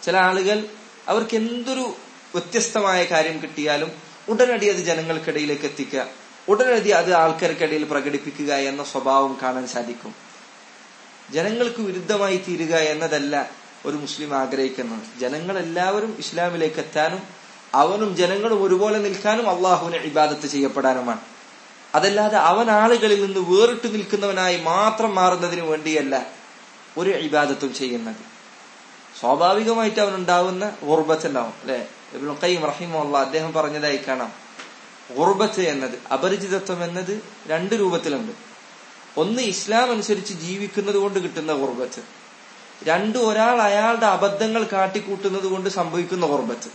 ചില ആളുകൾ അവർക്ക് എന്തൊരു വ്യത്യസ്തമായ കാര്യം കിട്ടിയാലും ഉടനടി അത് ജനങ്ങൾക്കിടയിലേക്ക് എത്തിക്കുക, ഉടനടി അത് ആൾക്കാർക്കിടയിൽ പ്രകടിപ്പിക്കുക എന്ന സ്വഭാവം കാണാൻ സാധിക്കും. ജനങ്ങൾക്ക് വിരുദ്ധമായി തീരുക എന്നതല്ല ഒരു മുസ്ലിം ആഗ്രഹിക്കുന്നത്. ജനങ്ങളെല്ലാവരും ഇസ്ലാമിലേക്ക് എത്താനും അവനും ജനങ്ങളും ഒരുപോലെ നിൽക്കാനും അള്ളാഹുവിനെ ഇബാദത്ത് ചെയ്യപ്പെടാനുമാണ്. അതല്ലാതെ അവൻ ആളുകളിൽ നിന്ന് വേറിട്ട് നിൽക്കുന്നവനായി മാത്രം മാറുന്നതിന് വേണ്ടിയല്ല ഒരു ഇബാദത്തും ചെയ്യുന്നത്. സ്വാഭാവികമായിട്ട് അവനുണ്ടാവുന്ന ഗുർബത്ത് ഉണ്ടാവും അല്ലെ. ഇബ്നുൽ ഖയ്യിം റഹിമഹുല്ലാഹ് അദ്ദേഹം പറഞ്ഞതായി കാണാം, ഗുർബത്ത് എന്നത്, അപരിചിതത്വം എന്നത് 2 രൂപത്തിലുണ്ട്. ഒന്ന് ഇസ്ലാം അനുസരിച്ച് ജീവിക്കുന്നത് കൊണ്ട് കിട്ടുന്ന ഗുർബത്ത്, 2 ഒരാൾ അയാളുടെ അബദ്ധങ്ങൾ കാട്ടിക്കൂട്ടുന്നത് കൊണ്ട് സംഭവിക്കുന്ന ഗുർബത്ത്.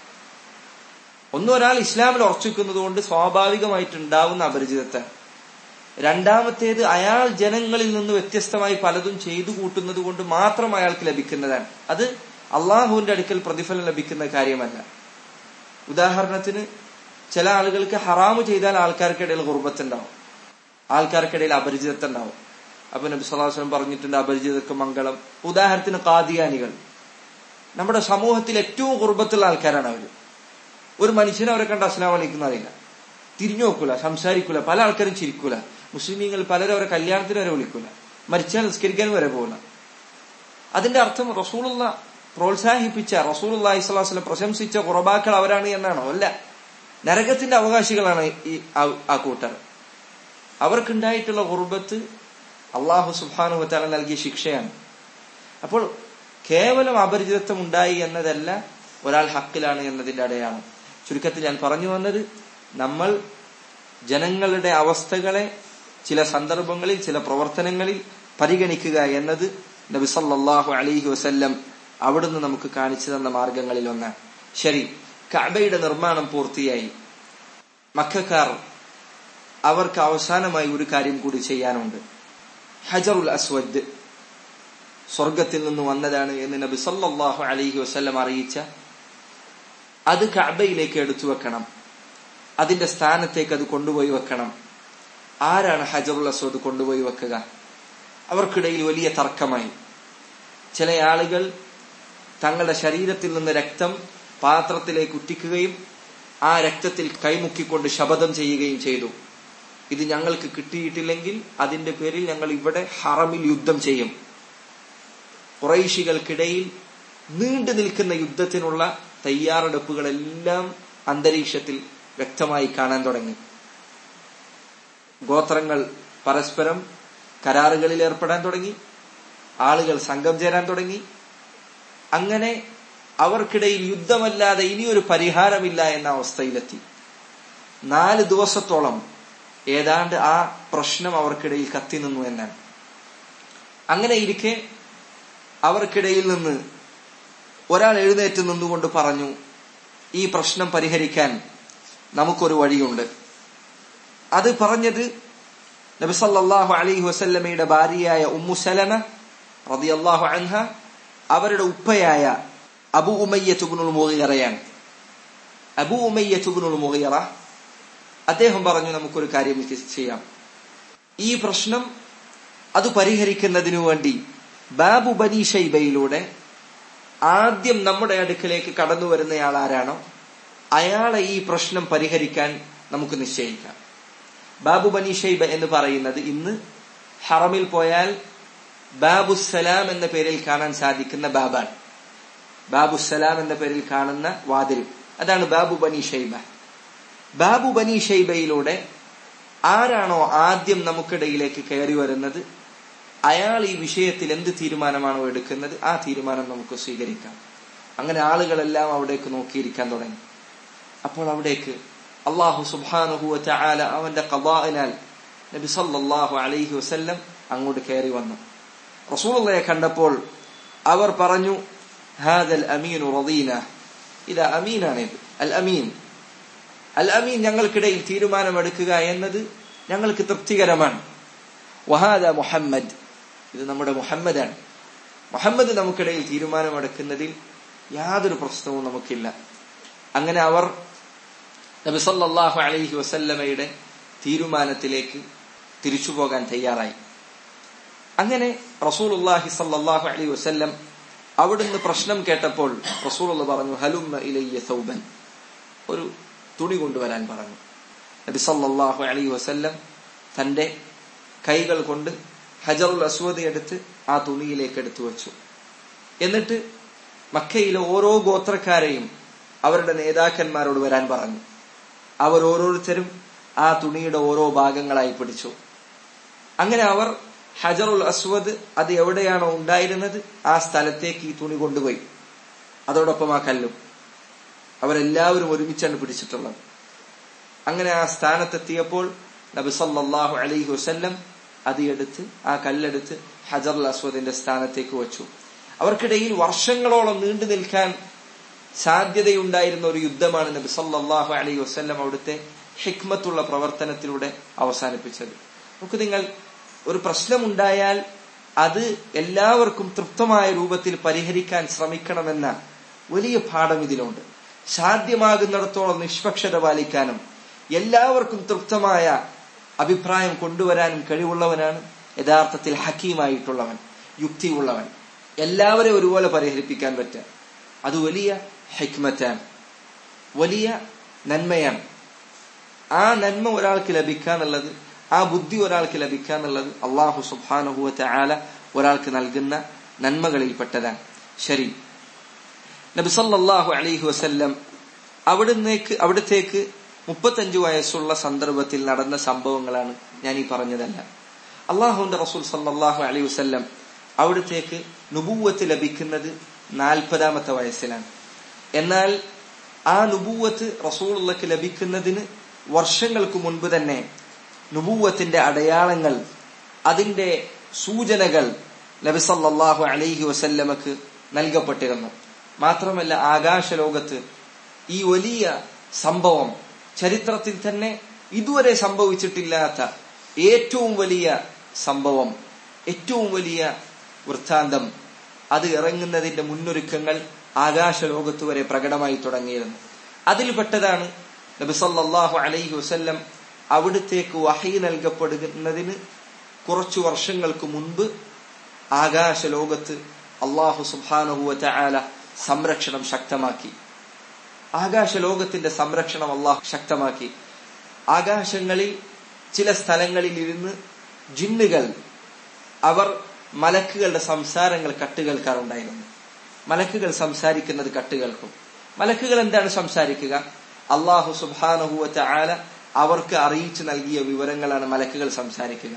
ഒന്ന് ഒരാൾ ഇസ്ലാമിൽ ഉറച്ചിക്കുന്നത് കൊണ്ട് സ്വാഭാവികമായിട്ടുണ്ടാവുന്ന അപരിചിതത്വം. രണ്ടാമത്തേത് അയാൾ ജനങ്ങളിൽ നിന്ന് വ്യത്യസ്തമായി പലതും ചെയ്തു കൂട്ടുന്നത് കൊണ്ട് മാത്രം അയാൾക്ക് ലഭിക്കുന്നതാണ്. അത് അള്ളാഹുവിന്റെ അടുക്കൽ പ്രതിഫലം ലഭിക്കുന്ന കാര്യമല്ല. ഉദാഹരണത്തിന് ചില ആളുകൾക്ക് ഹറാമു ചെയ്താൽ ആൾക്കാർക്കിടയിൽ ഗുർബത്ത് ഉണ്ടാവും, ആൾക്കാർക്കിടയിൽ അപരിചിതത്വം ഉണ്ടാവും. അപ്പൊ നബി സല്ലല്ലാഹു അലൈഹി വസല്ലം പറഞ്ഞിട്ടുണ്ട് അപരിചിതർക്ക് മംഗളം. ഉദാഹരണത്തിന് ഖാദിയാനികൾ, നമ്മുടെ സമൂഹത്തിൽ ഏറ്റവും ഗുർബത്തുള്ള ആൾക്കാരാണ് അവര്. ഒരു മനുഷ്യനെ അവരെ കണ്ട് അസ്സലാമു അലൈക്കും അറിയില്ല, തിരിഞ്ഞു നോക്കൂല, സംസാരിക്കൂല, പല ആൾക്കാരും ചിരിക്കൂല. മുസ്ലിമീങ്ങൾ പലരും അവരെ കല്യാണത്തിന് വരെ വിളിക്കൂല, മരിച്ചാൽ നിസ്കരിക്കാൻ വരെ പോകില്ല. അതിന്റെ അർത്ഥം റസൂലുള്ളാഹി പ്രോത്സാഹിപ്പിച്ച, റസൂലുള്ളാഹി സ്വല്ലല്ലാഹു അലൈഹി വസല്ലം പ്രശംസിച്ച ഖുറബാക്കൾ അവരാണ് എന്നാണോ? അല്ല, നരകത്തിന്റെ അവകാശികളാണ് ആ കൂട്ടർ. അവർക്കുണ്ടായിട്ടുള്ള ഗുർബത്ത് അല്ലാഹു സുബ്ഹാനഹു വ തആല നൽകിയ ശിക്ഷയാണ്. അപ്പോൾ കേവലം അപരിചിതത്വം ഉണ്ടായി എന്നതല്ല ഒരാൾ ഹക്കിലാണ് എന്നതിന്റെ അടയാളം. ചുരുക്കത്തിൽ ഞാൻ പറഞ്ഞു വന്നത്, നമ്മൾ ജനങ്ങളുടെ അവസ്ഥകളെ ചില സന്ദർഭങ്ങളിൽ ചില പ്രവർത്തനങ്ങളിൽ പരിഗണിക്കുക എന്നത് നബി സല്ലല്ലാഹു അലൈഹി വസല്ലം അവിടുന്ന് നമുക്ക് കാണിച്ചു തന്ന മാർഗങ്ങളിൽ ഒന്നാണ്. ശരി, കഅബയുടെ നിർമ്മാണം പൂർത്തിയായി. മക്കക്കാർ അവർക്ക് അവസാനമായി ഒരു കാര്യം കൂടി ചെയ്യാനുണ്ട്. ഹജറുൽ അസ്വദ് സ്വർഗത്തിൽ നിന്ന് വന്നതാണ് എന്ന് നബി സല്ലല്ലാഹു അലൈഹി വസല്ലം അറിയിച്ച അത് കഅബയിലേക്ക് എടുത്തു വെക്കണം, അതിന്റെ സ്ഥാനത്തേക്ക് അത് കൊണ്ടുപോയി വെക്കണം. ആരാണ് ഹജറുൽ അസ്വദ് കൊണ്ടുപോയി വെക്കുക? അവർക്കിടയിൽ വലിയ തർക്കമായി. ചില ആളുകൾ തങ്ങളുടെ ശരീരത്തിൽ നിന്ന് രക്തം പാത്രത്തിലേക്ക് ഉറ്റിക്കുകയും ആ രക്തത്തിൽ കൈമുക്കിക്കൊണ്ട് ശപഥം ചെയ്യുകയും ചെയ്തു, ഇത് ഞങ്ങൾക്ക് കിട്ടിയിട്ടില്ലെങ്കിൽ അതിന്റെ പേരിൽ ഞങ്ങൾ ഇവിടെ ഹറമിൽ യുദ്ധം ചെയ്യും. ഖുറൈശികൾക്കിടയിൽ നീണ്ടു നിൽക്കുന്ന യുദ്ധത്തിനുള്ള തയ്യാറെടുപ്പുകളെല്ലാം അന്തരീക്ഷത്തിൽ വ്യക്തമായി കാണാൻ തുടങ്ങി. ഗോത്രങ്ങൾ പരസ്പരം കരാറുകളിൽ ഏർപ്പെടാൻ തുടങ്ങി, ആളുകൾ സംഘം ചേരാൻ തുടങ്ങി. അങ്ങനെ അവർക്കിടയിൽ യുദ്ധമല്ലാതെ ഇനിയൊരു പരിഹാരമില്ല എന്ന അവസ്ഥയിലെത്തി. 4 ദിവസത്തോളം ഏതാണ്ട് ആ പ്രശ്നം അവർക്കിടയിൽ കത്തി നിന്നു എന്നാണ്. അങ്ങനെ ഇരിക്കെ അവർക്കിടയിൽ നിന്ന് ഒരാൾ എഴുന്നേറ്റ് നിന്നുകൊണ്ട് പറഞ്ഞു, ഈ പ്രശ്നം പരിഹരിക്കാൻ നമുക്കൊരു വഴിയുണ്ട്. അത് പറഞ്ഞത് നബി സല്ലല്ലാഹു അലൈഹി വസല്ലമയുടെ ഭാര്യയായ ഉമ്മു സലമ റളിയല്ലാഹു അൻഹ, അവരുടെ ഉപ്പയായ അബൂ ഉമയ്യത്ത് ഇബ്നുൽ മുഗീറയാണ്. അബൂ ഉമയ്യത്ത് ഇബ്നുൽ മുഗീറ അദ്ദേഹം പറഞ്ഞു, നമുക്കൊരു കാര്യം ചെയ്യാം. ഈ പ്രശ്നം അത് പരിഹരിക്കുന്നതിനു വേണ്ടി ബാബു ബനി ഷൈബയിലൂടെ ആദ്യം നമ്മുടെ അടുക്കലേക്ക് കടന്നു വരുന്നയാൾ ആരാണോ അയാളെ ഈ പ്രശ്നം പരിഹരിക്കാൻ നമുക്ക് നിശ്ചയിക്കാം. ബാബു ബനി ഷൈബ എന്ന് പറയുന്നത് ഇന്ന് ഹറമിൽ പോയാൽ ബാബുസലാം എന്ന പേരിൽ കാണാൻ സാധിക്കുന്ന ബാബാണ്. ബാബുസലാം എന്ന പേരിൽ കാണുന്ന വാതിൽ, അതാണ് ബാബു ബനി ഷൈബ. ബാബു ബനി ഷൈബയിലൂടെ ആരാണോ ആദ്യം നമുക്കിടയിലേക്ക് കയറി വരുന്നത് അയാൾ ഈ വിഷയത്തിൽ എന്ത് തീരുമാനമാണോ എടുക്കുന്നത് ആ തീരുമാനം നമുക്ക് സ്വീകരിക്കാം. അങ്ങനെ ആളുകളെല്ലാം അവിടേക്ക് നോക്കിയിരിക്കാൻ തുടങ്ങി. അപ്പോൾ അവിടേക്ക് അല്ലാഹു സുബ്ഹാനഹു വ തആല അവന്റെ ഖദാഇനാൽ നബി സല്ലല്ലാഹു അലൈഹി വസല്ലം അങ്ങോട്ട് കയറി വന്നു. റസൂലുള്ളാഹിയെ കണ്ടപ്പോൾ അവർ പറഞ്ഞു, ഹാദൽ അമീനു റദീന, ഇത് അമീനാണിത്, അൽ അമീൻ. അൽ അമീൻ ഞങ്ങൾക്കിടയിൽ തീരുമാനമെടുക്കുക എന്നത് ഞങ്ങൾക്ക് തൃപ്തികരമാണ്. വഹാദ മുഹമ്മദ്, ഇത് നമ്മുടെ മുഹമ്മദാണ്. മുഹമ്മദ് നമുക്കിടയിൽ തീരുമാനമെടുക്കുന്നതിൽ യാതൊരു പ്രശ്നവും നമുക്കില്ല. അങ്ങനെ അവർ നബി സല്ലല്ലാഹു അലൈഹി വസല്ലമയുടെ തീരുമാനത്തിലേക്ക് തിരിച്ചു പോകാൻ തയ്യാറായി. അങ്ങനെ റസൂലുള്ളാഹി സല്ലല്ലാഹു അലൈഹി വസല്ലം അവിടുന്ന് പ്രശ്നം കേട്ടപ്പോൾ റസൂലുള്ളാഹി പറഞ്ഞു, ഹലുമ്മ ഇലയ്യ സൗബൻ, ഒരു തുണി കൊണ്ടുവരാൻ പറഞ്ഞു. നബി സല്ലല്ലാഹു അലൈഹി വസല്ലം തന്റെ കൈകൾ കൊണ്ട് ഹജറുൽ അസ്വദ് എടുത്ത് ആ തുണിയിലേക്ക് എടുത്തു വെച്ചു. എന്നിട്ട് മക്കയിലെ ഓരോ ഗോത്രക്കാരെയും അവരുടെ നേതാക്കന്മാരോട് വരാൻ പറഞ്ഞു. അവർ ഓരോരുത്തരും ആ തുണിയുടെ ഓരോ ഭാഗങ്ങളായി പിടിച്ചു. അങ്ങനെ അവർ ഹജറുൽ അസ്വദ് അത് എവിടെയാണോ ഉണ്ടായിരുന്നത് ആ സ്ഥലത്തേക്ക് ഈ തുണി കൊണ്ടുപോയി. അതോടൊപ്പം ആ കല്ലും അവരെല്ലാവരും ഒരുമിച്ചാണ് പിടിച്ചിട്ടുള്ളത്. അങ്ങനെ ആ സ്ഥാനത്തെത്തിയപ്പോൾ നബി സല്ലല്ലാഹു അലൈഹി വസല്ലം അത് എടുത്ത് ആ കല്ലെടുത്ത് ഹജറുൽ അസ്വദിന്റെ സ്ഥാനത്തേക്ക് വെച്ചു. അവർക്കിടയിൽ വർഷങ്ങളോളം നീണ്ടു നിൽക്കാൻ സാധ്യതയുണ്ടായിരുന്ന ഒരു യുദ്ധമാണ് നബി സല്ലല്ലാഹു അലൈഹി വസല്ലം അവിടുത്തെ ഹിക്മത്തുള്ള പ്രവർത്തനത്തിലൂടെ അവസാനിപ്പിച്ചത്. നമുക്ക് നിങ്ങൾ ഒരു പ്രശ്നമുണ്ടായാൽ അത് എല്ലാവർക്കും തൃപ്തമായ രൂപത്തിൽ പരിഹരിക്കാൻ ശ്രമിക്കണമെന്ന വലിയ പാഠം ഇതിലുണ്ട്. സാധ്യമാകുന്നിടത്തോളം നിഷ്പക്ഷത പാലിക്കാനും എല്ലാവർക്കും തൃപ്തമായ അഭിപ്രായം കൊണ്ടുവരാനും കഴിവുള്ളവനാണ് യഥാർത്ഥത്തിൽ ഹക്കീമായിട്ടുള്ളവൻ, യുക്തിയുള്ളവൻ. എല്ലാവരെയും ഒരുപോലെ പരിഹരിപ്പിക്കാൻ പറ്റുക, അത് വലിയ ഹിക്മത്താണ്, വലിയ നന്മയാണ്. ആ നന്മ ഒരാൾക്ക് ലഭിക്കാന്നുള്ളത്, ആ ബുദ്ധി ഒരാൾക്ക് ലഭിക്കാന്നുള്ളത് അല്ലാഹു സുബ്ഹാനഹു വ തആല ഒരാൾക്ക് നൽകുന്ന നന്മകളിൽപ്പെട്ടതാണ്. ശരി, നബി സല്ലല്ലാഹു അലൈഹി വസല്ലം അവിടത്തേക്ക് 35 വയസ്സുള്ള സന്ദർഭത്തിൽ നടന്ന സംഭവങ്ങളാണ് ഞാൻ ഈ പറഞ്ഞതല്ല. അല്ലാഹുവിന്റെ റസൂൽ സല്ലല്ലാഹു അലൈഹി വസല്ലം അവിടത്തേക്ക് നുബുവത്ത് ലഭിക്കുന്നത് 40-ാമത്തെ വയസ്സിലാണ്. എന്നാൽ ആ നുബുവത്ത് റസൂലുള്ളാഹിക്ക് ലഭിക്കുന്നതിന് വർഷങ്ങൾക്ക് മുൻപ് തന്നെ നുബുവത്തിന്റെ അടയാളങ്ങൾ, അതിന്റെ സൂചനകൾ നബി സല്ലല്ലാഹു അലൈഹി വസല്ലമക്ക് നൽകപ്പെട്ടിരുന്നു. മാത്രമല്ല, ആകാശലോകത്ത് ഈ വലിയ സംഭവം, ചരിത്രത്തിൽ തന്നെ ഇതുവരെ സംഭവിച്ചിട്ടില്ലാത്ത ഏറ്റവും വലിയ സംഭവം, ഏറ്റവും വലിയ വൃത്താന്തം, അത് ഇറങ്ങുന്നതിന്റെ മുന്നൊരുക്കങ്ങൾ ആകാശലോകത്ത് വരെ പ്രകടമായി തുടങ്ങിയിരുന്നു. അതിൽപ്പെട്ടതാണ് നബി സല്ലല്ലാഹു അലൈഹി വസല്ലം അവിടത്തേക്ക് വഹി നൽകപ്പെടുന്നതിന് കുറച്ചു വർഷങ്ങൾക്ക് മുൻപ് ആകാശലോകത്ത് അല്ലാഹു സുബ്ഹാനഹു വ തആല സംരക്ഷണം ശക്തമാക്കി. ആകാശലോകത്തിന്റെ സംരക്ഷണം അല്ലാഹു ശക്തമാക്കി. ആകാശങ്ങളിൽ ചില സ്ഥലങ്ങളിൽ ഇരുന്ന് ജിന്നുകൾ അവർ മലക്കുകളുടെ സംസാരങ്ങൾ കട്ടുകേൾക്കാറുണ്ടായിരുന്നു. മലക്കുകൾ സംസാരിക്കുന്നത് കട്ടുകേൾക്കും. മലക്കുകൾ എന്താണ് സംസാരിക്കുക? അല്ലാഹു സുബ്ഹാനഹു വ തആല അവർക്ക് അറിയിച്ചു നൽകിയ വിവരങ്ങളാണ് മലക്കുകൾ സംസാരിക്കുക.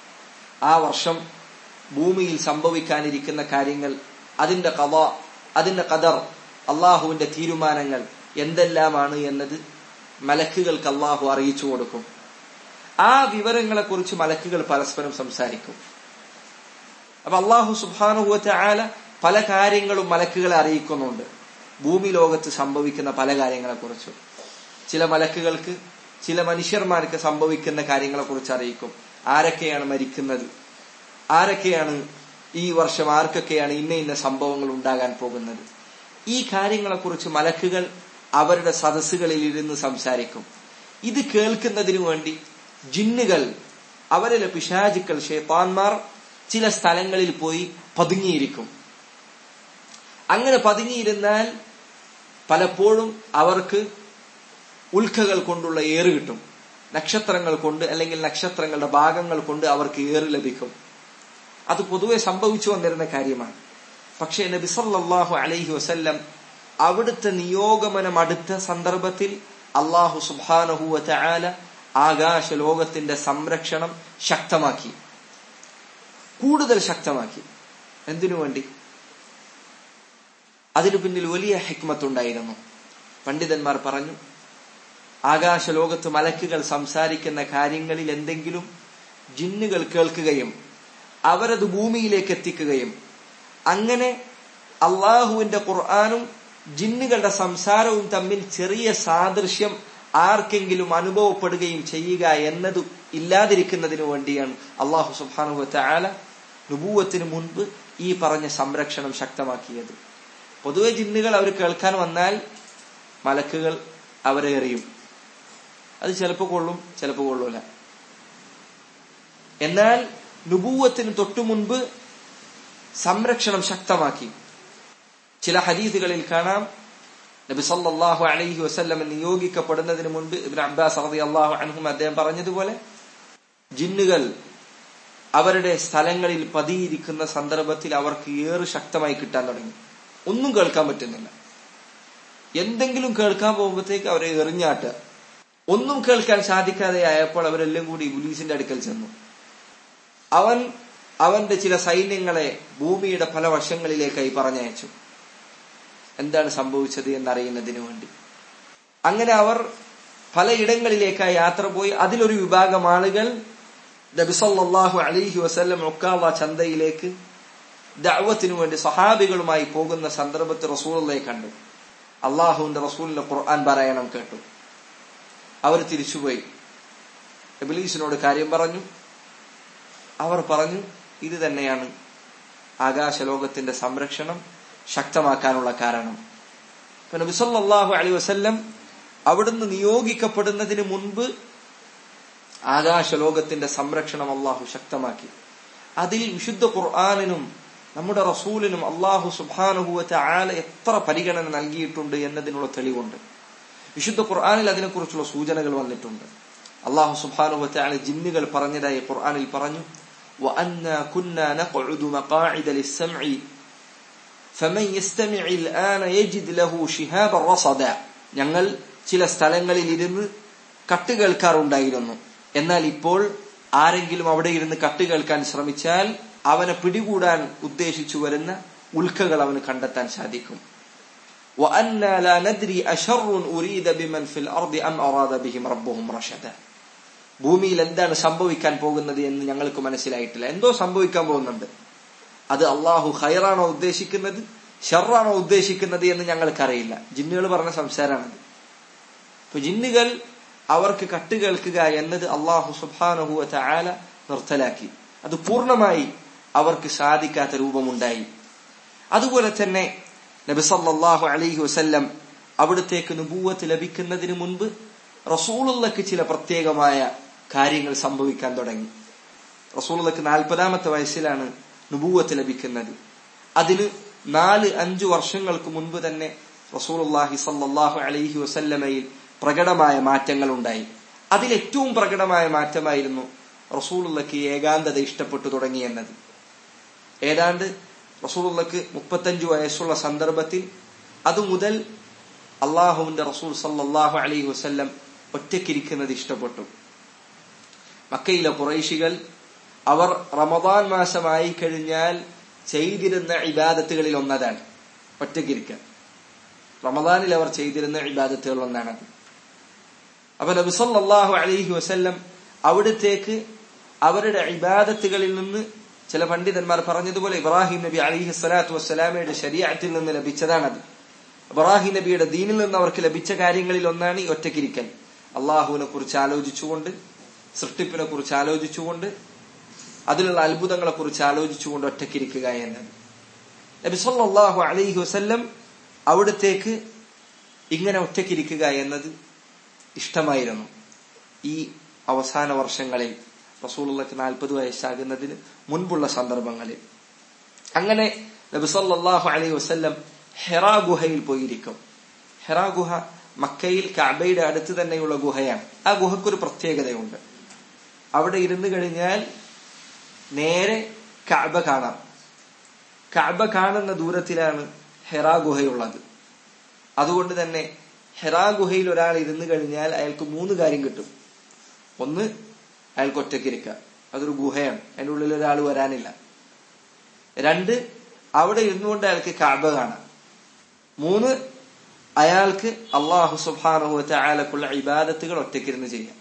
ആ വർഷം ഭൂമിയിൽ സംഭവിക്കാനിരിക്കുന്ന കാര്യങ്ങൾ, അതിന്റെ ഖദാ, അതിന്റെ ഖദർ, അള്ളാഹുവിന്റെ തീരുമാനങ്ങൾ എന്തെല്ലാമാണ് എന്നത് മലക്കുകൾക്ക് അള്ളാഹു അറിയിച്ചു കൊടുക്കും. ആ വിവരങ്ങളെ കുറിച്ച് മലക്കുകൾ പരസ്പരം സംസാരിക്കും. അപ്പൊ അള്ളാഹു സുബ്ഹാനഹു വ തആല പല കാര്യങ്ങളും മലക്കുകളെ അറിയിക്കുന്നുണ്ട്. ഭൂമി ലോകത്ത് സംഭവിക്കുന്ന പല കാര്യങ്ങളെ കുറിച്ചും. ചില മലക്കുകൾക്ക് ചില മനുഷ്യന്മാർക്ക് സംഭവിക്കുന്ന കാര്യങ്ങളെ കുറിച്ച് അറിയിക്കും. ആരൊക്കെയാണ് മരിക്കുന്നത്, ആരൊക്കെയാണ് ഈ വർഷം, ആർക്കൊക്കെയാണ് ഇന്ന ഇന്ന സംഭവങ്ങൾ ഉണ്ടാകാൻ പോകുന്നത്. ഈ കാര്യങ്ങളെ കുറിച്ച് മലക്കുകൾ അവരുടെ സദസ്സുകളിൽ ഇരുന്ന് സംസാരിക്കും. ഇത് കേൾക്കുന്നതിനു വേണ്ടി ജിന്നുകൾ, അവരിലെ പിശാചുക്കൾ, ശൈത്താന്മാർ ചില സ്ഥലങ്ങളിൽ പോയി പതുങ്ങിയിരിക്കും. അങ്ങനെ പതുങ്ങിയിരുന്നാൽ പലപ്പോഴും അവർക്ക് ഉൽക്കകൾ കൊണ്ടുള്ള ഏറ് കിട്ടും. നക്ഷത്രങ്ങൾ കൊണ്ട്, അല്ലെങ്കിൽ നക്ഷത്രങ്ങളുടെ ഭാഗങ്ങൾ കൊണ്ട് അവർക്ക് ഏറ് ലഭിക്കും. അത് പൊതുവെ സംഭവിച്ചു വന്നിരുന്ന കാര്യമാണ്. പക്ഷേ നബി സല്ലല്ലാഹു അലൈഹി വസല്ലം അവിടുത്തെ നിയോഗമനം അടുത്ത സന്ദർഭത്തിൽ അല്ലാഹു സുബ്ഹാനഹു വ തആല ആകാശ ലോകത്തിന്റെ സംരക്ഷണം ശക്തമാക്കി, കൂടുതൽ ശക്തമാക്കി. എന്തിനു വേണ്ടി? അതിനു പിന്നിൽ വലിയ ഹിക്മത്തുണ്ടായിരുന്നു. പണ്ഡിതന്മാർ പറഞ്ഞു, ആകാശലോകത്ത് മലക്കുകൾ സംസാരിക്കുന്ന കാര്യങ്ങളിൽ എന്തെങ്കിലും ജിന്നുകൾ കേൾക്കുകയും അവരത് ഭൂമിയിലേക്ക് എത്തിക്കുകയും അങ്ങനെ അള്ളാഹുവിന്റെ ഖുർആനും ജിന്നുകളുടെ സംസാരവും തമ്മിൽ ചെറിയ സാദൃശ്യം ആർക്കെങ്കിലും അനുഭവപ്പെടുകയും ചെയ്യുക എന്നത് ഇല്ലാതിരിക്കുന്നതിനു വേണ്ടിയാണ് അള്ളാഹു സുബ്ഹാനഹു വ തആല നുബുവത്തിന് മുൻപ് ഈ പറഞ്ഞ സംരക്ഷണം ശക്തമാക്കിയത്. പൊതുവെ ജിന്നുകൾ അവർ കേൾക്കാൻ വന്നാൽ മലക്കുകൾ അവരെ എറിയും. അത് ചിലപ്പോൾ കൊള്ളും, ചിലപ്പോൾ കൊള്ളൂല. എന്നാൽ നുബുവത്തിന് തൊട്ടു മുൻപ് സംരക്ഷണം ശക്തമാക്കി. ചില ഹദീസുകളിൽ കാണാം നബി സല്ലല്ലാഹു അലൈഹി വസല്ലം നിയോഗിക്കപ്പെടുന്നതിന് മുൻപ് ഇബ്നു അബ്ബാസ് റളിയല്ലാഹു അൻഹും അദ്ദേഹം പറഞ്ഞതുപോലെ ജിന്നുകൾ അവരുടെ സ്ഥലങ്ങളിൽ പതിയിരിക്കുന്ന സന്ദർഭത്തിൽ അവർക്ക് ഏറെ ശക്തമായി കിട്ടാൻ തുടങ്ങി. ഒന്നും കേൾക്കാൻ പറ്റുന്നില്ല. എന്തെങ്കിലും കേൾക്കാൻ പോകുമ്പോഴത്തേക്ക് അവരെ എറിഞ്ഞാട്ടുക. ഒന്നും കേൾക്കാൻ സാധിക്കാതെ ആയപ്പോൾ അവരെല്ലാം കൂടി ഇബ്ലീസിന്റെ അടുക്കൽ ചെന്നു. അവന്റെ ചില സൈന്യങ്ങളെ ഭൂമിയുടെ പല വശങ്ങളിലേക്കായി പറഞ്ഞയച്ചു, എന്താണ് സംഭവിച്ചത് എന്നറിയുന്നതിന് വേണ്ടി. അങ്ങനെ അവർ പലയിടങ്ങളിലേക്കായി യാത്ര പോയി. അതിലൊരു വിഭാഗം ആളുകൾ നബി സല്ലല്ലാഹു അലൈഹി വസല്ലം ഉക്കാള ചന്തയിലേക്ക് ദഅവത്തിനു വേണ്ടി സഹാബികളുമായി പോകുന്ന സന്ദർഭത്തിൽ റസൂലുള്ളാഹിയെ കണ്ടു. അള്ളാഹുവിന്റെ റസൂലിന്റെ ഖുർആൻ പാരായണം കേട്ടു. അവർ തിരിച്ചുപോയി ഇബ്ലീസിനോട് കാര്യം പറഞ്ഞു. അവർ പറഞ്ഞു, ഇത് തന്നെയാണ് ആകാശലോകത്തിന്റെ സംരക്ഷണം ശക്തമാക്കാനുള്ള കാരണം. നബി സല്ലല്ലാഹു അലൈഹി വസല്ലം അവിടുന്ന് നിയോഗിക്കപ്പെടുന്നതിന് മുൻപ് ആകാശലോകത്തിന്റെ സംരക്ഷണം അള്ളാഹു ശക്തമാക്കി. അതിൽ വിശുദ്ധ ഖുർആനിനും നമ്മുടെ റസൂലിനും അള്ളാഹു സുബ്ഹാനഹു വ തആല എത്ര പരിഗണന നൽകിയിട്ടുണ്ട് എന്നതിനുള്ള തെളിവുണ്ട്. വിശുദ്ധ ഖുർആനിൽ അതിനെക്കുറിച്ചുള്ള സൂചനകൾ വന്നിട്ടുണ്ട്. അള്ളാഹു സുബ്ഹാനഹു വ തആല ജിന്നുകൾ പറഞ്ഞതായി ഖുർആനിൽ പറഞ്ഞു, وَأَنَّا كُنَّا نَقْعُدُ مَقَاعِدَ لِلسَّمْعِ فَمَنْ يَسْتَمِعِ الْآنَ يَجِدْ لَهُ شِهَابًا رَصَدًا. ഞങ്ങൾ ചില സ്ഥലങ്ങളിൽ ഇരുന്ന് കട്ട് കേൾക്കാറുണ്ടായിരുന്നു. എന്നാൽ ഇപ്പോൾ ആരെങ്കിലും അവിടെ ഇരുന്ന് കട്ട് കേൾക്കാൻ ശ്രമിച്ചാൽ അവനെ പിടികൂടാൻ ഉദ്ദേശിച്ചു വരുന്ന ഉൽക്കകൾ അവന് കണ്ടെത്താൻ സാധിക്കും. وَأَنَّا لَا نَدْرِي أَشَرٌّ أُرِيدَ بِمَنْ فِي الْأَرْضِ أَمْ أَرَادَ بِهِمْ رَبُّهُمْ رَشَدًا. ഭൂമിയിൽ എന്താണ് സംഭവിക്കാൻ പോകുന്നത് എന്ന് ഞങ്ങൾക്ക് മനസ്സിലായിട്ടില്ല. എന്തോ സംഭവിക്കാൻ പോകുന്നുണ്ട്. അത് അള്ളാഹു ഖൈറാണോ ഉദ്ദേശിക്കുന്നത് ഷർറാണോ ഉദ്ദേശിക്കുന്നത് എന്ന് ഞങ്ങൾക്കറിയില്ല. ജിന്നുകൾ പറഞ്ഞ സംസാരമാണത്. ഇപ്പൊ ജിന്നുകൾ അവർക്ക് കട്ട് കേൾക്കുക എന്നത് അള്ളാഹു സുബ്ഹാനഹു വ തആല നിർത്തലാക്കി. അത് പൂർണ്ണമായി അവർക്ക് സാധിക്കാത്ത രൂപമുണ്ടായി. അതുപോലെ തന്നെ നബി സല്ലല്ലാഹു അലൈഹി വസല്ലം അവിടത്തേക്ക് നുബുവത്ത് ലഭിക്കുന്നതിന് മുൻപ് റസൂലുള്ളാഹിക്ക് ചില പ്രത്യേകമായ കാര്യങ്ങൾ സംഭവിക്കാൻ തുടങ്ങി. റസൂലുള്ളാഹിക്ക് 40-ാമത്തെ വയസ്സിലാണ് നുബുവത്ത് ലഭിക്കുന്നത്. അതിന് 4-5 വർഷങ്ങൾക്ക് മുൻപ് തന്നെ റസൂലുള്ളാഹി സല്ലല്ലാഹു അലൈഹി വസല്ലമയിൽ പ്രകടമായ മാറ്റങ്ങൾ ഉണ്ടായി. അതിലേറ്റവും പ്രകടമായ മാറ്റമായിരുന്നു റസൂലുള്ളാഹിക്ക് ഏകാന്തത ഇഷ്ടപ്പെട്ടു തുടങ്ങി എന്നത്. ഏതാണ്ട് റസൂലുള്ളാഹിക്ക് 35 വയസ്സുള്ള സന്ദർഭത്തിൽ അതുമുതൽ അള്ളാഹുവിന്റെ റസൂൽ സല്ലല്ലാഹു അലൈഹി വസല്ലം ഒറ്റയ്ക്കിരിക്കുന്നത് ഇഷ്ടപ്പെട്ടു. മക്കയിലെ ഖുറൈശികൾ അവർ റമദാൻ മാസമായി കഴിഞ്ഞാൽ ചെയ്തിരുന്ന ഇബാദത്തുകളിൽ ഒന്നതാണ് ഒറ്റയ്ക്കിരിക്കാൻ. റമദാനിൽ അവർ ചെയ്തിരുന്ന ഇബാദത്തുകൾ ഒന്നാണത്. അപ്പൊ നബി സല്ലല്ലാഹു അലൈഹി വസല്ലം അവിടത്തേക്ക് അവരുടെ ഇബാദത്തുകളിൽ നിന്ന് ചില പണ്ഡിതന്മാർ പറഞ്ഞതുപോലെ ഇബ്രാഹിം നബി അലൈഹി സ്വലാത്തു വസ്സലാമയുടെ ശരീഅത്തിൽ നിന്ന് ലഭിച്ചതാണത്. ഇബ്രാഹിം നബിയുടെ ദീനിൽ നിന്ന് അവർക്ക് ലഭിച്ച കാര്യങ്ങളിൽ ഒന്നാണ് ഈ ഒറ്റയ്ക്കിരിക്കൽ. അള്ളാഹുവിനെ കുറിച്ച് ആലോചിച്ചുകൊണ്ട്, സൃഷ്ടിപ്പിനെ കുറിച്ച് ആലോചിച്ചുകൊണ്ട്, അതിലുള്ള അത്ഭുതങ്ങളെ കുറിച്ച് ആലോചിച്ചുകൊണ്ട് ഒറ്റയ്ക്കിരിക്കുക എന്നത്. നബി സല്ലല്ലാഹു അലൈഹി വസല്ലം അവിടത്തേക്ക് ഇങ്ങനെ ഒറ്റയ്ക്കിരിക്കുക എന്നത് ഇഷ്ടമായിരുന്നു. ഈ അവസാന വർഷങ്ങളിൽ റസൂലുള്ളാഹിക്ക് 40 വയസ്സാകുന്നതിന് മുൻപുള്ള സന്ദർഭങ്ങളിൽ അങ്ങനെ നബി സല്ലല്ലാഹു അലൈഹി വസല്ലം ഹിറാ ഗുഹയിൽ പോയിരിക്കും. ഹിറാ ഗുഹ മക്കയിൽ കഅബയുടെ അടുത്ത് തന്നെയുള്ള ഗുഹയാണ്. ആ ഗുഹക്കൊരു പ്രത്യേകതയുണ്ട്. അവിടെ ഇരുന്ന് കഴിഞ്ഞാൽ നേരെ കഅബ കാണാം. കഅബ കാണുന്ന ദൂരത്തിലാണ് ഹിറാ ഗുഹയുള്ളത്. അതുകൊണ്ട് തന്നെ ഹിറാ ഗുഹയിൽ ഒരാൾ ഇരുന്ന് കഴിഞ്ഞാൽ അയാൾക്ക് 3 കാര്യം കിട്ടും. ഒന്ന്, അയാൾക്ക് ഒറ്റയ്ക്കിരിക്കാം, അതൊരു ഗുഹയാണ്, അതിന്റെ ഉള്ളിൽ ഒരാൾ വരാനില്ല. 2, അവിടെ ഇരുന്നുകൊണ്ട് അയാൾക്ക് കഅബ കാണാം. 3, അയാൾക്ക് അല്ലാഹു സുബ്ഹാനഹു വ തആലക്കുള്ള ഇബാദത്തുകൾ ഒറ്റയ്ക്കിരുന്ന് ചെയ്യാം.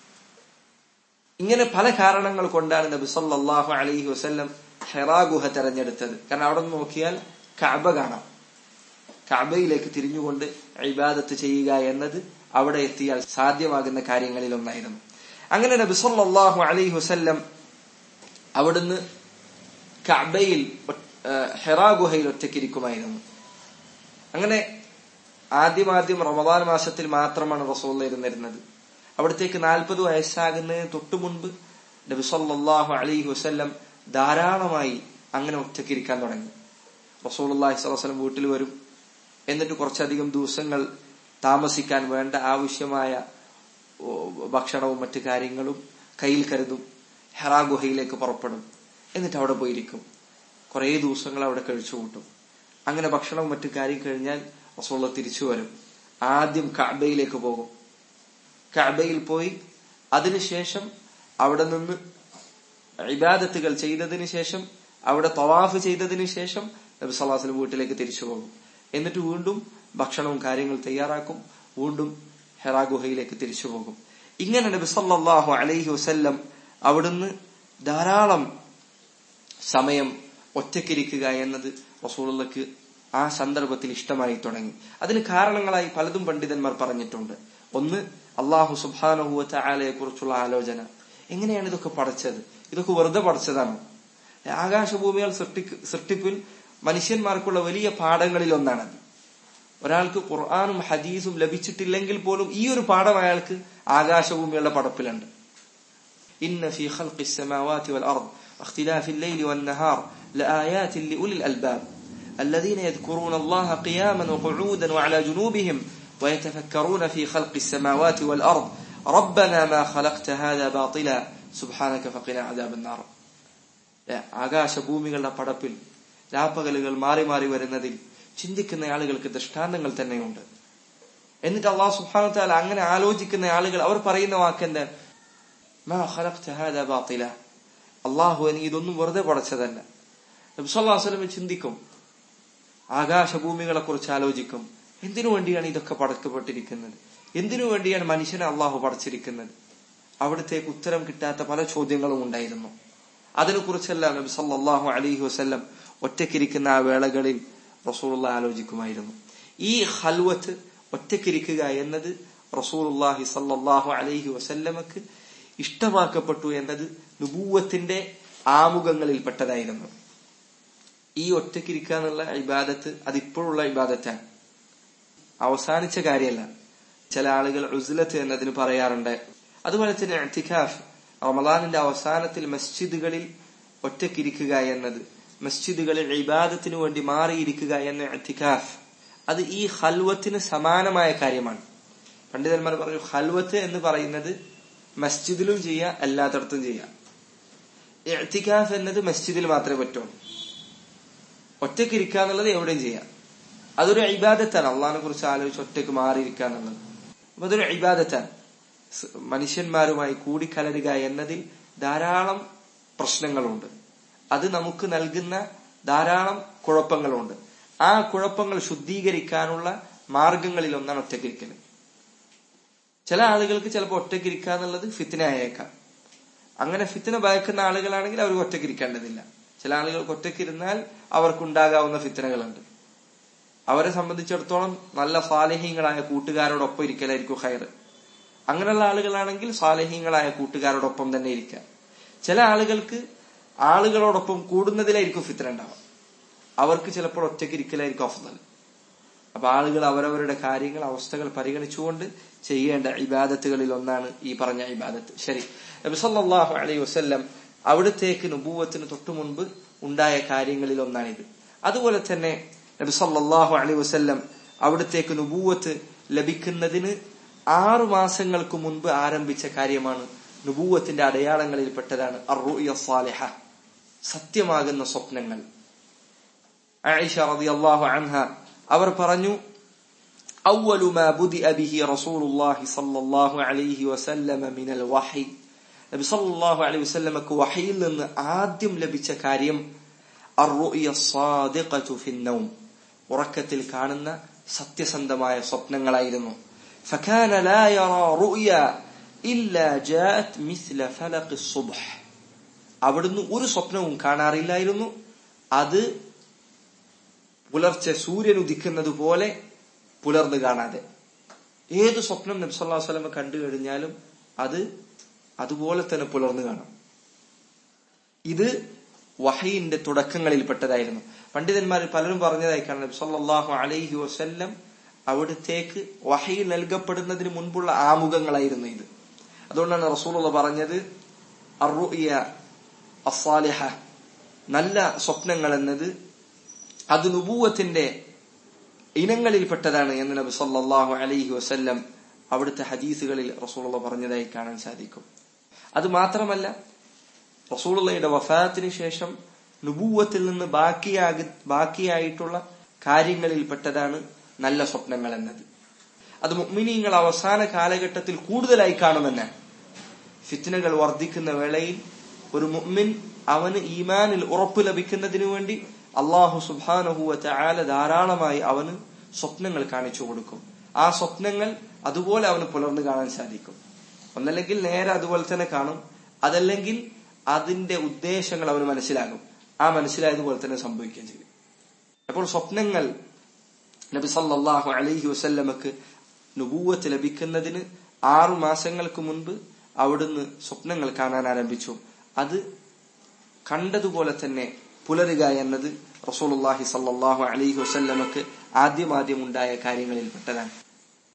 ഇങ്ങനെ പല കാരണങ്ങൾ കൊണ്ടാണ് നബി സല്ലല്ലാഹു അലൈഹി വസല്ലം ഹിറാ ഗുഹ തെരഞ്ഞെടുത്തത്. കാരണം അവിടെ നിന്ന് നോക്കിയാൽ കഅബ കാണാം. കഅബയിലേക്ക് തിരിഞ്ഞുകൊണ്ട് ഇബാദത്ത് ചെയ്യുക എന്നത് അവിടെ എത്തിയാൽ സാധ്യമാകുന്ന കാര്യങ്ങളിൽ ഒന്നായിരുന്നു. അങ്ങനെ നബി സല്ലല്ലാഹു അലൈഹി വസല്ലം അവിടുന്ന് കഅബയിൽ ഹിറാ ഗുഹയിൽ ഒറ്റയ്ക്കിരിക്കുമായിരുന്നു. അങ്ങനെ ആദ്യം റമദാൻ മാസത്തിൽ മാത്രമാണ് റസൂൽ ഇരുന്നിരുന്നത്. അവിടത്തേക്ക് 40 വയസ്സാകുന്നതിന് തൊട്ടു മുൻപ് നബി സല്ലല്ലാഹു അലൈഹി വസല്ലം ധാരാളമായി അങ്ങനെ ഒറ്റയ്ക്കിരിക്കാൻ തുടങ്ങി. റസൂലുള്ളാഹി സ്വല്ലല്ലാഹു അലൈഹി വസല്ലം വീട്ടിൽ വരും. എന്നിട്ട് കുറച്ചധികം ദിവസങ്ങൾ താമസിക്കാൻ വേണ്ട ആവശ്യമായ ഭക്ഷണവും മറ്റു കാര്യങ്ങളും കയ്യിൽ കരുതും. ഹിറാ ഗുഹയിലേക്ക് പുറപ്പെടും. എന്നിട്ട് അവിടെ പോയിരിക്കും. കുറെ ദിവസങ്ങൾ അവിടെ കഴിച്ചു കൂട്ടും. അങ്ങനെ ഭക്ഷണവും മറ്റു കാര്യം കഴിഞ്ഞാൽ റസൂലുള്ളാഹി തിരിച്ചു വരും. ആദ്യം കഅബയിലേക്ക് പോകും. കഅബയിൽ പോയി അതിനുശേഷം അവിടെ നിന്ന് ഇബാദത്തുകൾ ചെയ്തതിനു ശേഷം, അവിടെ തവാഫ് ചെയ്തതിനു ശേഷം നബി സല്ലല്ലാഹു അലൈഹി വസല്ലം വീട്ടിലേക്ക് തിരിച്ചു പോകും. എന്നിട്ട് വീണ്ടും ഭക്ഷണവും കാര്യങ്ങൾ തയ്യാറാക്കും. വീണ്ടും ഹിറാ ഗുഹയിലേക്ക് തിരിച്ചു പോകും. ഇങ്ങനെ നബി സല്ലല്ലാഹു അലൈഹി വസല്ലം അവിടുന്ന് ധാരാളം സമയം ഒറ്റയ്ക്കിരിക്കുക എന്നത് റസൂലുള്ളാഹിക്ക് ആ സന്ദർഭത്തിൽ ഇഷ്ടമായി തുടങ്ങി. അതിന് കാരണങ്ങളായി പലതും പണ്ഡിതന്മാർ പറഞ്ഞിട്ടുണ്ട്. ഒന്ന്, അല്ലാഹു സുബ്ഹാനഹു വ തആലയെ കുറിച്ചുള്ള ആലോചന. എങ്ങനെയാണ് ഇതൊക്കെ പഠിച്ചത്? ഇതൊക്കെ വെറുതെ പഠിച്ചതാണ്? ആകാശഭൂമികൾ സൃഷ്ടിപ്പിൽ മനുഷ്യന്മാർക്കുള്ള വലിയ പാഠങ്ങളിൽ ഒന്നാണത്. ഒരാൾക്ക് ഖുർആനും ഹദീസും ലഭിച്ചിട്ടില്ലെങ്കിൽ പോലും ഈ ഒരു പാഠം അയാൾക്ക് ആകാശഭൂമികളുടെ പടപ്പിലുണ്ട്. ഇന്ന ഫീ ഖൽഖിസ് സമാവാതി വൽ അർദ് വഖ്തിലാഫിൽ ലൈലി വൻ നഹാർ ലആയാതിൻ ലിഉലിൽ അൽബാബ് الذين يذكرون الله قياما وقعودا وعلى جنوبهم ويتفكرون في خلق السماوات والأرض ربنا ما خلقت هذا باطلا سبحانك فقنا عذاب النار. ആകാശഭൂമികളുടെ പടപ്പിൽ രാപ്പകലുകൾ മാറി മാറി വരുന്നതിൽ ചിന്തിക്കുന്ന ആളുകൾക്ക് ദൃഷ്ടാന്തങ്ങൾ തന്നെയുണ്ട്. എന്നിട്ട് അല്ലാഹു സുബ്ഹാനഹു വ തആല അങ്ങനെ ആലോചിക്കുന്ന ആളുകൾ അവർ പറയുന്ന വാക്കെന്താ? മാ ഖലഖ്ത ഹാദാ ബാതില. അല്ലാഹു നീ ഇതൊന്നും വെറുതെ പടച്ചതല്ല. നബി സല്ലല്ലാഹു അലൈഹി വസല്ലം ചിന്തിക്കും, ആകാശഭൂമികളെ കുറിച്ച് ആലോചിക്കും. എന്തിനു വേണ്ടിയാണ് ഇതൊക്കെ പടക്കപ്പെട്ടിരിക്കുന്നത്? എന്തിനു വേണ്ടിയാണ് മനുഷ്യനെ അള്ളാഹു പടച്ചിരിക്കുന്നത്? അവിടത്തേക്ക് ഉത്തരം കിട്ടാത്ത പല ചോദ്യങ്ങളും ഉണ്ടായിരുന്നു. അതിനെക്കുറിച്ചെല്ലാം നബി സല്ലല്ലാഹു അലൈഹി വസല്ലം ഒറ്റയ്ക്കിരിക്കുന്ന ആ വേളകളിൽ റസൂലുള്ളാഹി ആലോചിക്കുമായിരുന്നു. ഈ ഖൽവത്ത്, ഒറ്റയ്ക്കിരിക്കുക എന്നത് റസൂലുള്ളാഹി സല്ലല്ലാഹു അലൈഹി വസല്ലമക്ക് ഇഷ്ടമാക്കപ്പെട്ടു എന്നത് നുബുവത്തിന്റെ ആമുഖങ്ങളിൽ പെട്ടതായിരുന്നു. ഈ ഒറ്റയ്ക്കിരിക്കുക എന്നുള്ള ഇബാദത്ത് അതിപ്പോഴുള്ള ഇബാദത്താണ്, അവസാനിച്ച കാര്യമല്ല. ചില ആളുകൾ ഉസ്ലത്ത് എന്നതിന് പറയാറുണ്ട്. അതുപോലെ തന്നെ ഇഅ്തികാഫ്, റമളാനിന്റെ അവസാനത്തിൽ മസ്ജിദുകളിൽ ഒറ്റയ്ക്കിരിക്കുക എന്നത്, മസ്ജിദുകളിൽ ഇബാദത്തിന് വേണ്ടി മാറിയിരിക്കുക എന്ന ഇഅ്തികാഫ്, അത് ഈ ഖൽവത്തിന് സമാനമായ കാര്യമാണ്. പണ്ഡിതന്മാർ പറഞ്ഞു, ഖൽവത്ത് എന്ന് പറയുന്നത് മസ്ജിദിലും ചെയ്യാം, എല്ലാത്തടത്തും ചെയ്യാം. ഇഅ്തികാഫ് എന്നത് മസ്ജിദിൽ മാത്രമേ പറ്റുള്ളൂ. ഒറ്റയ്ക്കിരിക്കുക എന്നുള്ളത് എവിടെയും ചെയ്യാം. അതൊരു ഇബാദത്താണ്. അള്ളാഹിനെ കുറിച്ച് ആലോചിച്ച് ഒറ്റയ്ക്ക് മാറിയിരിക്കുക എന്നുള്ളത് അപ്പൊ അതൊരു ഇബാദത്താണ്. മനുഷ്യന്മാരുമായി കൂടിക്കലരുക എന്നതിൽ ധാരാളം പ്രശ്നങ്ങളുണ്ട്. അത് നമുക്ക് നൽകുന്ന ധാരാളം കുഴപ്പങ്ങളുണ്ട്. ആ കുഴപ്പങ്ങൾ ശുദ്ധീകരിക്കാനുള്ള മാർഗങ്ങളിൽ ഒന്നാണ് ഒറ്റയ്ക്കിരിക്കൽ. ചില ആളുകൾക്ക് ചിലപ്പോൾ ഒറ്റയ്ക്കിരിക്കുക എന്നുള്ളത് ഫിത്ന ആയേക്കാം. അങ്ങനെ ഫിത്ന ഭയക്കുന്ന ആളുകളാണെങ്കിൽ അവർ ഒറ്റയ്ക്കിരിക്കേണ്ടതില്ല. ചില ആളുകൾക്ക് ഒറ്റയ്ക്കിരുന്നാൽ അവർക്കുണ്ടാകാവുന്ന ഫിത്നകളുണ്ട്. അവരെ സംബന്ധിച്ചിടത്തോളം നല്ല സാലിഹീങ്ങളായ കൂട്ടുകാരോടൊപ്പം ഇരിക്കലായിരിക്കും ഖൈർ. അങ്ങനെയുള്ള ആളുകളാണെങ്കിൽ സാലിഹീങ്ങളായ കൂട്ടുകാരോടൊപ്പം തന്നെ ഇരിക്കുക. ചില ആളുകൾക്ക് ആളുകളോടൊപ്പം കൂടുന്നതിലായിരിക്കും ഫിത്ന ഉണ്ടാവുക. അവർക്ക് ചിലപ്പോൾ ഒറ്റയ്ക്കിരിക്കലായിരിക്കും അഫ്ദൽ. അപ്പൊ ആളുകൾ അവരവരുടെ കാര്യങ്ങൾ, അവസ്ഥകൾ പരിഗണിച്ചുകൊണ്ട് ചെയ്യേണ്ട ഇബാദത്തുകളിൽ ഒന്നാണ് ഈ പറഞ്ഞ ഇബാദത്ത്. ശരി, നബി സല്ലല്ലാഹു അലൈഹി വസല്ലം അവിടത്തേക്ക് നുബുവത്തിന് തൊട്ടു മുൻപ് ഉണ്ടായ കാര്യങ്ങളിൽ ഒന്നാണിത്. അതുപോലെ തന്നെ നബി സല്ലല്ലാഹു അലൈഹി വസല്ലം അവിടത്തേക്ക് നുബുവത്ത് ലഭിക്കുന്നതിന് 6 മാസങ്ങൾക്ക് മുൻപ് ആരംഭിച്ച കാര്യമാണ്. നുബുവത്തിന്റെ അടയാളങ്ങളിൽ പെട്ടതാണ് അർ-റുഅ്യ സാലിഹ, സത്യമാകുന്ന സ്വപ്നങ്ങൾ. ആയിഷ റളിയല്ലാഹു അൻഹ അവർ പറഞ്ഞു, അവ്വലു മാ ബുദിഅ ബിഹി റസൂലുള്ളാഹി സ്വല്ലല്ലാഹു അലൈഹി വസല്ലം മിനൽ വഹി. നബി സല്ലല്ലാഹു അലൈഹി വസല്ലമക്ക് വഹയിൽ നിന്ന് ആദ്യം ലഭിച്ച കാര്യം അർ-റുഅ്യ സാദിഖതു ഫിൻ-നൗം, ഉറക്കത്തിൽ കാണുന്ന സത്യസന്ധമായ സ്വപ്നങ്ങളായിരുന്നു. ഫകാന ലാ യറാ റുഅ്യ ഇല്ലാ ജാഅത് മിസ്ല ഫലഖി സുബ്ഹ്. അവിടുന്ന് ഒരു സ്വപ്നവും കാണാറില്ലായിരുന്നു, അത് പുലർച്ചെ സൂര്യൻ ഉദിക്കുന്നത് പോലെ പുലർന്നു കാണാതെ. ഏത് സ്വപ്നം നബി സല്ലല്ലാഹു അലൈഹി വസല്ലം കണ്ടു കഴിഞ്ഞാലും അത് അതുപോലെ തന്നെ പുലർന്നു കാണാം. ഇത് വഹയിന്റെ തുടക്കങ്ങളിൽപ്പെട്ടതായിരുന്നു. പണ്ഡിതന്മാരിൽ പലരും പറഞ്ഞതായി കാണാം, നബി സല്ലല്ലാഹു അലൈഹി വസല്ലം അവിടത്തേക്ക് വഹി നൽകപ്പെടുന്നതിന് മുൻപുള്ള ആമുഖങ്ങളായിരുന്നു ഇത്. അതുകൊണ്ടാണ് റസൂലുള്ളാഹി പറഞ്ഞത് അർ-റുഅ്യ അസ്സാലിഹ, നല്ല സ്വപ്നങ്ങൾ എന്നത് അത് നുബൂവത്തിന്റെ ഇനങ്ങളിൽപ്പെട്ടതാണ് എന്ന് നബി സല്ലല്ലാഹു അലൈഹി വസല്ലം അവിടുത്തെ ഹദീസുകളിൽ റസൂലുള്ളാഹി പറഞ്ഞതായി കാണാൻ സാധിക്കും. അത് മാത്രമല്ല, റസൂലുള്ളാഹിയുടെ വഫാത്തിന് ശേഷം നുബൂവത്തിൽ നിന്ന് ബാക്കിയായിട്ടുള്ള കാര്യങ്ങളിൽപ്പെട്ടതാണ് നല്ല സ്വപ്നങ്ങൾ എന്നത്. അത് മുഅ്മിനീങ്ങൾ അവസാന കാലഘട്ടത്തിൽ കൂടുതലായി കാണുമെന്നാണ്. ഫിത്നകൾ വർദ്ധിക്കുന്ന വേളയിൽ ഒരു മുഅ്മിൻ അവന് ഈമാനിൽ ഉറപ്പ് ലഭിക്കുന്നതിനു വേണ്ടി അല്ലാഹു സുബ്ഹാനഹു വ തആല ധാരാളമായി അവന് സ്വപ്നങ്ങൾ കാണിച്ചു കൊടുക്കും. ആ സ്വപ്നങ്ങൾ അതുപോലെ അവന് പുലർന്നു കാണാൻ സാധിക്കും. ഒന്നല്ലെങ്കിൽ നേരെ അതുപോലെ തന്നെ കാണും, അതല്ലെങ്കിൽ അതിന്റെ ഉദ്ദേശങ്ങൾ അവന് മനസ്സിലാകും. ആ മനസ്സിലായതുപോലെ തന്നെ സംഭവിക്കുകയും ചെയ്യും. അപ്പോൾ സ്വപ്നങ്ങൾ നബി സല്ലല്ലാഹു അലൈഹി വസല്ലമക്ക് നുബൂവത്ത് ലഭിക്കുന്നതിന് 6 മാസങ്ങൾക്ക് മുൻപ് അവിടുന്ന് സ്വപ്നങ്ങൾ കാണാൻ ആരംഭിച്ചു. അത് കണ്ടതുപോലെ തന്നെ പുലരുക എന്നത് റസൂലുള്ളാഹി സല്ലല്ലാഹു അലൈഹി വസല്ലമക്ക് ആദ്യം ഉണ്ടായ കാര്യങ്ങളിൽപ്പെട്ടതാണ്.